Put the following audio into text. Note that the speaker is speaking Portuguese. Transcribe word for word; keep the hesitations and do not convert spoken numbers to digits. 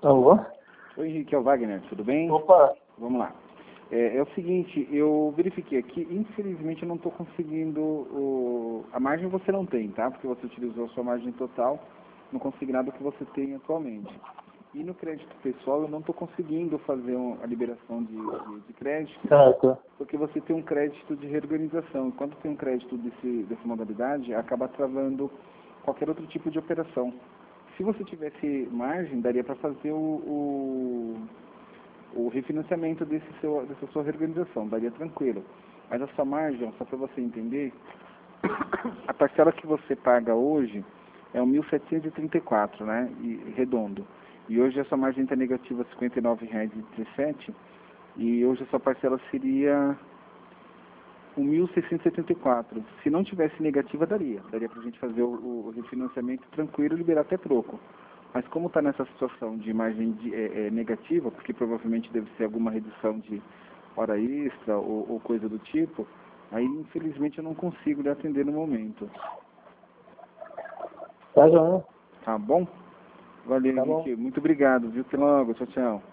Alô? Oi, Henrique, é o Wagner, tudo bem? Opa! Vamos lá. É, é o seguinte, eu verifiquei aqui, infelizmente eu não estou conseguindo, o... a margem você não tem, tá? Porque você utilizou a sua margem total no consignado que você tem atualmente. E no crédito pessoal eu não estou conseguindo fazer um, a liberação de, de, de crédito, Certo. porque você tem um crédito de reorganização. E quando tem um crédito desse, dessa modalidade, acaba travando qualquer outro tipo de operação. Se você tivesse margem, daria para fazer o, o, o refinanciamento desse seu, dessa sua reorganização, daria tranquilo. Mas a sua margem, só para você entender, a parcela que você paga hoje é o mil setecentos e trinta e quatro, né, e, redondo. E hoje a sua margem está negativa cinquenta e nove reais e dezessete centavos, e hoje a sua parcela seria um mil seiscentos e setenta e quatro. Se não tivesse negativa, daria. Daria para a gente fazer o, o refinanciamento tranquilo e liberar até troco. Mas como está nessa situação de margem de, é, é, negativa, porque provavelmente deve ser alguma redução de hora extra ou, ou coisa do tipo, aí infelizmente eu não consigo lhe atender no momento. Tá, João? Tá bom? Valeu, Tá bom. Henrique. Muito obrigado, viu? Até logo. Tchau, tchau.